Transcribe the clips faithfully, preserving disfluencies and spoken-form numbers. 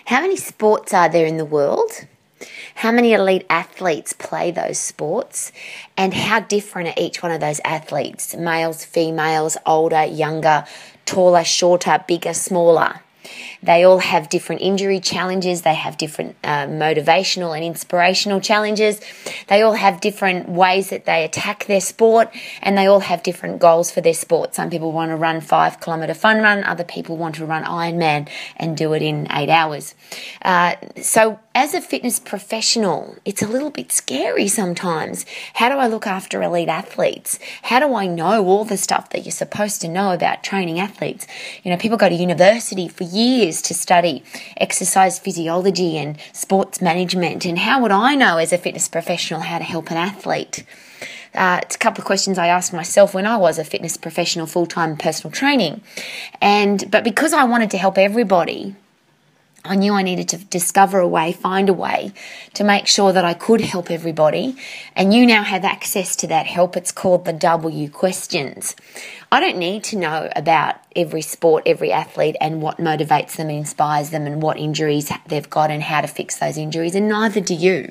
How many sports are there in the world? How many elite athletes play those sports? And how different are each one of those athletes? Males, females, older, younger, taller, shorter, bigger, smaller. They all have different injury challenges. They have different uh, motivational and inspirational challenges. They all have different ways that they attack their sport, and they all have different goals for their sport. Some people want to run five kilometre fun run. Other people want to run Ironman and do it in eight hours. Uh, so as a fitness professional, it's a little bit scary sometimes. How do I look after elite athletes? How do I know all the stuff that you're supposed to know about training athletes? You know, people go to university for years to study exercise physiology and sports management. And how would I know as a fitness professional how to help an athlete? Uh, it's a couple of questions I asked myself when I was a fitness professional, full-time personal training. And but because I wanted to help everybody, I knew I needed to discover a way, find a way to make sure that I could help everybody. And you now have access to that help. It's called the W questions. I don't need to know about every sport, every athlete, and what motivates them and inspires them and what injuries they've got and how to fix those injuries, and neither do you.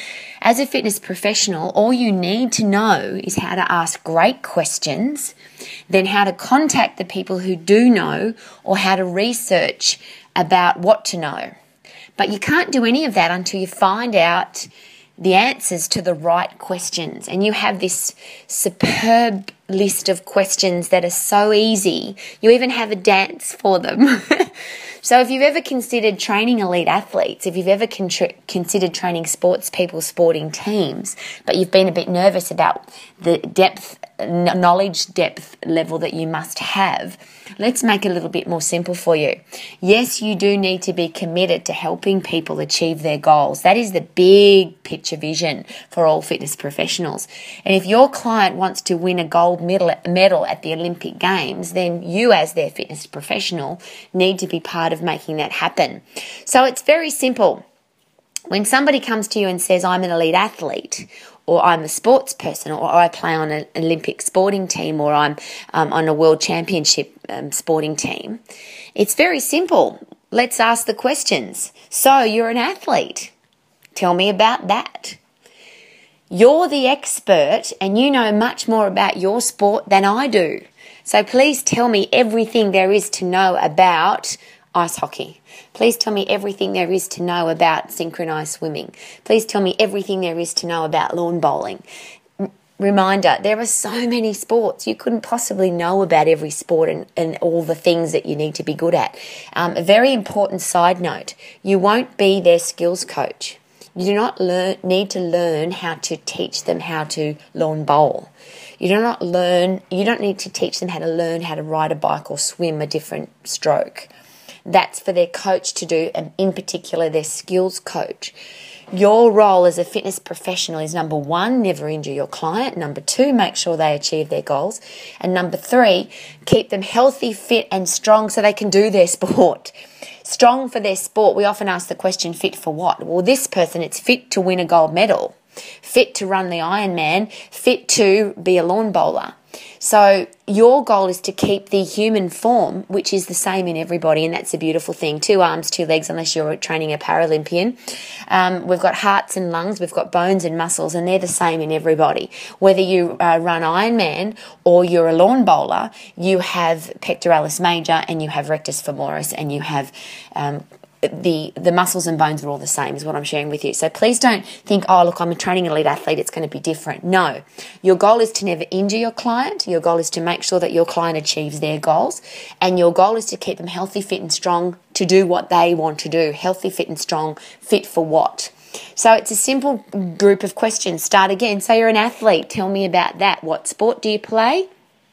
As a fitness professional, all you need to know is how to ask great questions, then how to contact the people who do know, or how to research about what to know. But you can't do any of that until you find out the answers to the right questions. And you have this superb list of questions that are so easy. You even have a dance for them. So if you've ever considered training elite athletes, if you've ever con- considered training sports people, sporting teams, but you've been a bit nervous about the depth, knowledge depth level that you must have, let's make it a little bit more simple for you. Yes, you do need to be committed to helping people achieve their goals. That is the big picture vision for all fitness professionals. And if your client wants to win a gold medal medal at the Olympic Games, then you as their fitness professional need to be part of making that happen. So it's very simple. When somebody comes to you and says, I'm an elite athlete, or I'm a sports person, or I play on an Olympic sporting team, or I'm um, on a world championship um, sporting team, it's very simple. Let's ask the questions. So you're an athlete. Tell me about that. You're the expert and you know much more about your sport than I do. So please tell me everything there is to know about ice hockey. Please tell me everything there is to know about synchronized swimming. Please tell me everything there is to know about lawn bowling. R- reminder, there are so many sports. You couldn't possibly know about every sport and, and all the things that you need to be good at. Um, a very important side note, you won't be their skills coach. You do not learn, need to learn how to teach them how to lawn bowl. You do not learn, you don't need to teach them how to learn how to ride a bike or swim a different stroke. That's for their coach to do, and in particular their skills coach. Your role as a fitness professional is, number one, never injure your client. Number two, make sure they achieve their goals. And number three, keep them healthy, fit and strong so they can do their sport. Strong for their sport. We often ask the question, fit for what? Well, this person, it's fit to win a gold medal, fit to run the Ironman, fit to be a lawn bowler. So your goal is to keep the human form, which is the same in everybody, and that's a beautiful thing. Two arms, two legs, unless you're training a Paralympian. Um, we've got hearts and lungs, we've got bones and muscles, and they're the same in everybody. Whether you uh, run Ironman or you're a lawn bowler, you have pectoralis major and you have rectus femoris and you have um, the the muscles and bones are all the same is what I'm sharing with you. So please don't think, oh, look, I'm a training elite athlete, it's going to be different. No. Your goal is to never injure your client. Your goal is to make sure that your client achieves their goals. And your goal is to keep them healthy, fit and strong to do what they want to do. Healthy, fit and strong. Fit for what? So it's a simple group of questions. Start again. Say you're an athlete. Tell me about that. What sport do you play?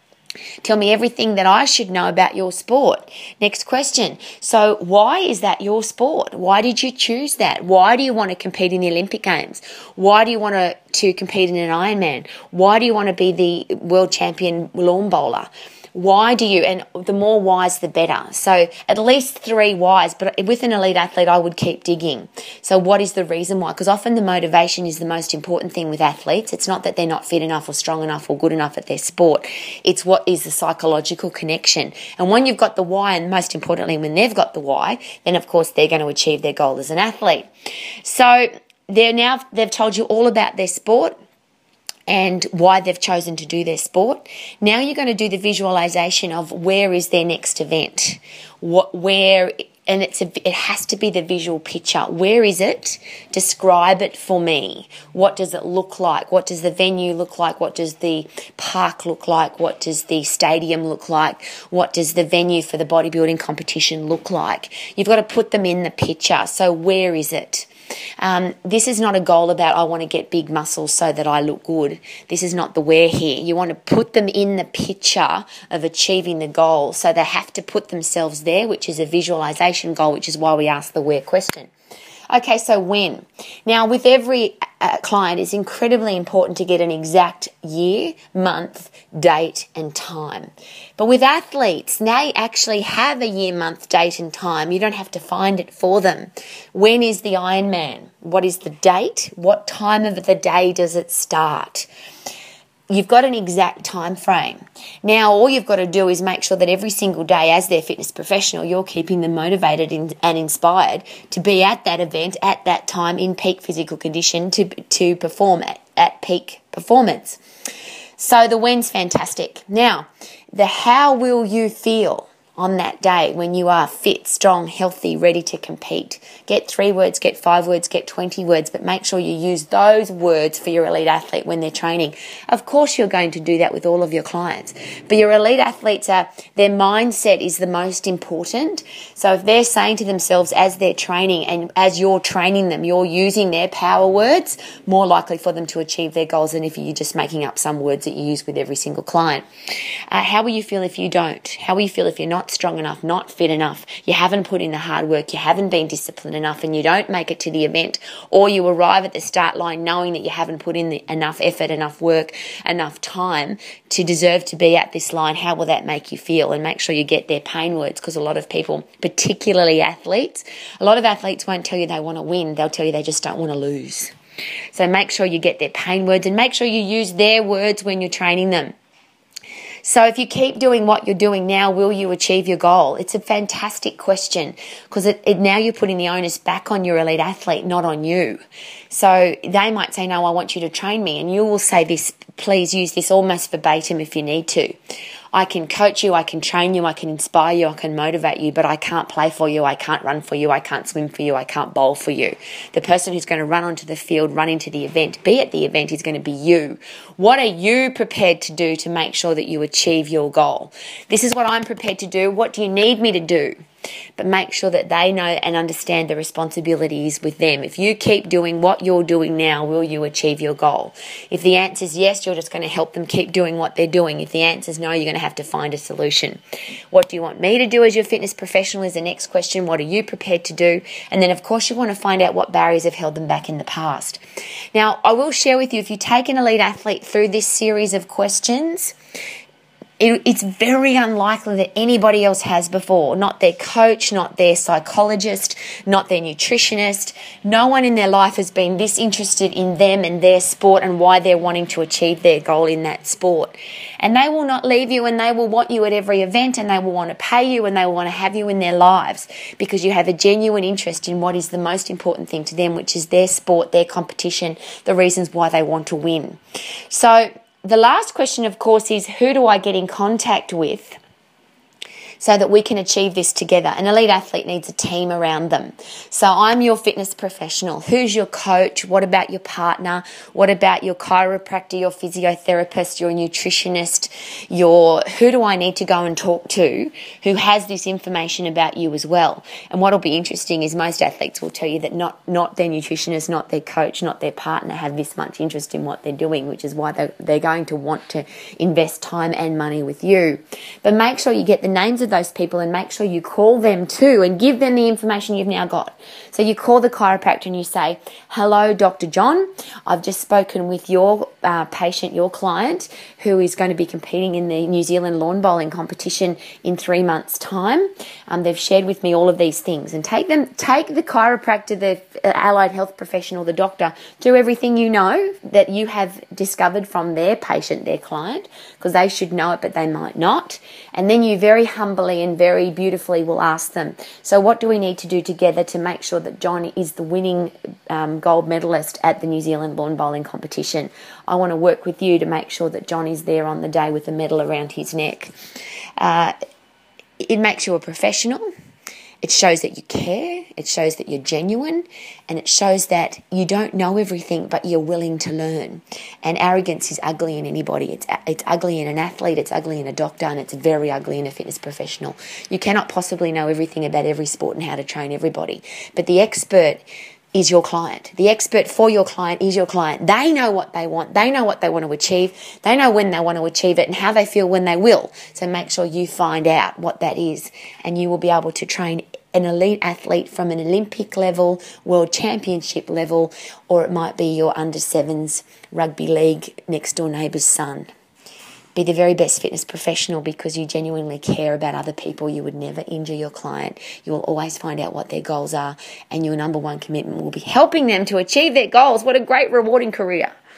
Tell me everything that I should know about your sport. Next question. So why is that your sport? Why did you choose that? Why do you want to compete in the Olympic Games? Why do you want to, to compete in an Ironman? Why do you want to be the world champion lawn bowler? Why do you, and the more whys, the better. So at least three whys, but with an elite athlete, I would keep digging. So what is the reason why? Because often the motivation is the most important thing with athletes. It's not that they're not fit enough or strong enough or good enough at their sport. It's what is the psychological connection. And when you've got the why, and most importantly, when they've got the why, then of course they're going to achieve their goal as an athlete. So they're now, they've told you all about their sport and why they've chosen to do their sport. Now you're going to do the visualization of where is their next event, what, where, and it's a, it has to be the visual picture. Where is it? Describe it for me. What does it look like? What does the venue look like? What does the park look like? What does the stadium look like? What does the venue for the bodybuilding competition look like? You've got to put them in the picture. So where is it? Um, this is not a goal about I want to get big muscles so that I look good. This is not the where here. You want to put them in the picture of achieving the goal. So they have to put themselves there, which is a visualization goal, which is why we ask the where question. Okay, so when? Now, with every uh, client, it's incredibly important to get an exact year, month, date, and time. But with athletes, now you actually have a year, month, date, and time. You don't have to find it for them. When is the Ironman? What is the date? What time of the day does it start? You've got an exact time frame. Now, all you've got to do is make sure that every single day as their fitness professional, you're keeping them motivated and inspired to be at that event at that time in peak physical condition to, to perform at, at peak performance. So the when's fantastic. Now, the how will you feel on that day when you are fit, strong, healthy, ready to compete. Get three words, get five words, get twenty words, but make sure you use those words for your elite athlete when they're training. Of course, you're going to do that with all of your clients, but your elite athletes are, their mindset is the most important. So if they're saying to themselves as they're training and as you're training them, you're using their power words, more likely for them to achieve their goals than if you're just making up some words that you use with every single client. Uh, how will you feel if you don't? How will you feel if you're not strong enough, not fit enough, you haven't put in the hard work, you haven't been disciplined enough, and you don't make it to the event, or you arrive at the start line knowing that you haven't put in the, enough effort, enough work, enough time to deserve to be at this line? How will that make you feel? And make sure you get their pain words, because a lot of people, particularly athletes, a lot of athletes won't tell you they want to win, they'll tell you they just don't want to lose. So make sure you get their pain words and make sure you use their words when you're training them. So if you keep doing what you're doing now, will you achieve your goal? It's a fantastic question, because it, it, now you're putting the onus back on your elite athlete, not on you. So they might say, no, I want you to train me. And you will say this, please use this almost verbatim if you need to. I can coach you, I can train you, I can inspire you, I can motivate you, but I can't play for you, I can't run for you, I can't swim for you, I can't bowl for you. The person who's going to run onto the field, run into the event, be at the event is going to be you. What are you prepared to do to make sure that you achieve your goal? This is what I'm prepared to do. What do you need me to do? But make sure that they know and understand the responsibilities with them. If you keep doing what you're doing now, will you achieve your goal? If the answer is yes, you're just going to help them keep doing what they're doing. If the answer is no, you're going to have to find a solution. What do you want me to do as your fitness professional is the next question. What are you prepared to do? And then, of course, you want to find out what barriers have held them back in the past. Now, I will share with you, if you take an elite athlete through this series of questions, It, it's very unlikely that anybody else has before. Not their coach, not their psychologist, not their nutritionist. No one in their life has been this interested in them and their sport and why they're wanting to achieve their goal in that sport. And they will not leave you, and they will want you at every event, and they will want to pay you, and they will want to have you in their lives because you have a genuine interest in what is the most important thing to them, which is their sport, their competition, the reasons why they want to win. So the last question, of course, is who do I get in contact with so that we can achieve this together? An elite athlete needs a team around them. So I'm your fitness professional. Who's your coach? What about your partner? What about your chiropractor, your physiotherapist, your nutritionist? Your who do I need to go and talk to who has this information about you as well? And what'll be interesting is most athletes will tell you that not, not their nutritionist, not their coach, not their partner have this much interest in what they're doing, which is why they're, they're going to want to invest time and money with you. But make sure you get the names of with those people and make sure you call them too and give them the information you've now got. So you call the chiropractor and you say, hello, Doctor John, I've just spoken with your uh, patient, your client, who is going to be competing in the New Zealand lawn bowling competition in three months' time. Um, they've shared with me all of these things, and take them, take the chiropractor, the allied health professional, the doctor, do everything you know that you have discovered from their patient, their client, because they should know it, but they might not. And then you very humbly and very beautifully will ask them, so what do we need to do together to make sure that John is the winning um, gold medalist at the New Zealand lawn bowling competition? I want to work with you to make sure that John is there on the day with a medal around his neck. Uh, it makes you a professional. It shows that you care, it shows that you're genuine, and it shows that you don't know everything, but you're willing to learn. And arrogance is ugly in anybody. It's it's ugly in an athlete, it's ugly in a doctor, and it's very ugly in a fitness professional. You cannot possibly know everything about every sport and how to train everybody. But the expert is your client. The expert for your client is your client. They know what they want. They know what they want to achieve. They know when they want to achieve it and how they feel when they will. So make sure you find out what that is, and you will be able to train an elite athlete from an Olympic level, world championship level, or it might be your under sevens rugby league next door neighbour's son. Be the very best fitness professional because you genuinely care about other people. You would never injure your client. You will always find out what their goals are, and your number one commitment will be helping them to achieve their goals. What a great, rewarding career.